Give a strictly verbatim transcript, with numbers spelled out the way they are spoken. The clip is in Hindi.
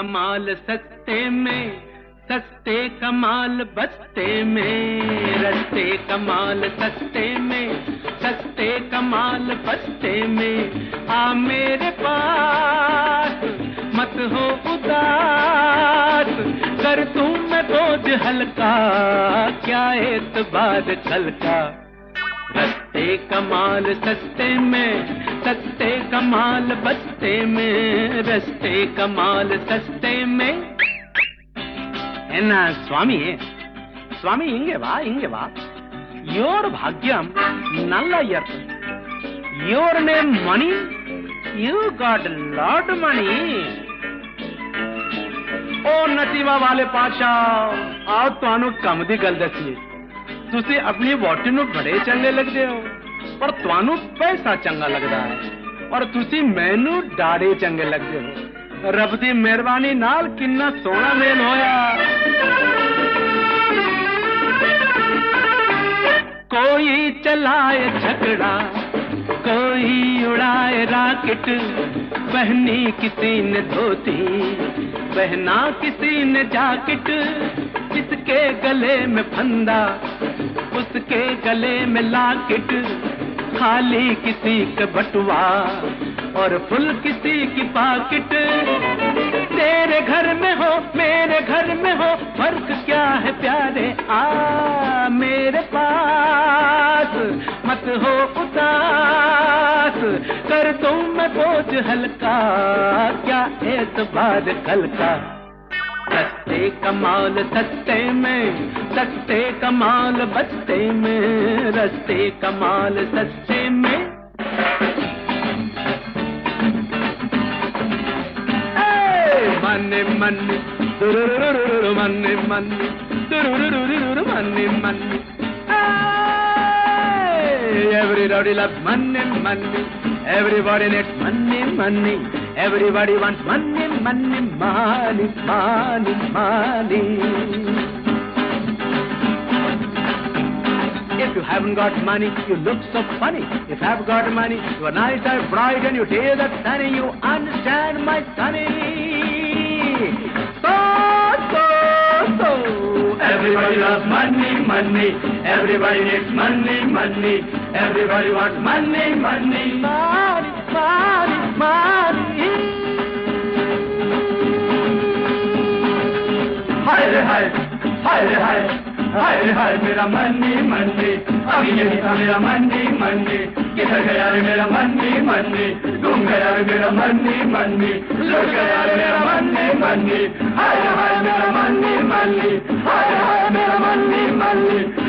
कमाल सस्ते में, सस्ते कमाल बस्ते में, रस्ते कमाल सस्ते में, सस्ते कमाल बस्ते में। आ मेरे पास मत हो उदास, कर दूं मैं बोझ हल्का, क्या एतबार कल का। रस्ते कमाल सस्ते में, सस्ते कमाल बस्ते में, रस्ते कमाल सस्ते में। एना स्वामी स्वामी इंगे वा इंगे वा, योर भाग्यम नल्ला यर, your name money, you got lot money. ओ नसीबा वाले पातशाह, आओ तुहानू कम दी गल दसीए। तुसी अपनी वोटी नू बड़े चंगे लगदे हो, पर तुहानू पैसा चंगा लगदा है, और तुसी मैनू डाड़े चंगे लगदे हो। रब दी मेहरबानी नाल किन्ना सोहना मेल होया। कोई चलाए झगड़ा, कोई उड़ाए राकेट, पहनी किसी ने धोती, पहना किसी ने जैकेट। जिसके गले में फंदा, उसके गले में लाकेट, खाली किसी का बटुआ और फुल किसी की पाकिट। तेरे घर में हो मेरे घर में हो, फर्क क्या है प्यारे, आ मेरे पास मत हो उदास, कर दूं मैं बोझ हल्का, क्या एतबार कल का। सस्ते कमाल सस्ते में, सस्ते कमाल बस्ते में, रस्ते कमाल सस्ते में। मन्ने मन्ने दुरुरुरुरुरु, मन्ने मन्ने दुरुरुरुरुरु, मन्ने मन्ने। Everybody loves money, money. Everybody needs money, money. Everybody wants money, money, money, money, money. If you haven't got money, you look so funny. If you have got money, you are nice and bright and you hear that sunny. You understand, my sonny? So, so, so. Everybody loves money, money. Everybody needs money, money. Everybody wants money, money, money, money, money. Hi, hi, hi, hi, hi, hi, मेरा money, money. अभी यही था मेरा money, money. किधर गया रे मेरा money, money. घूम गया रे मेरा money, money. लुट गया रे मेरा money, money. Hi, hi, मेरा money, money. Hi, hi, मेरा money, money.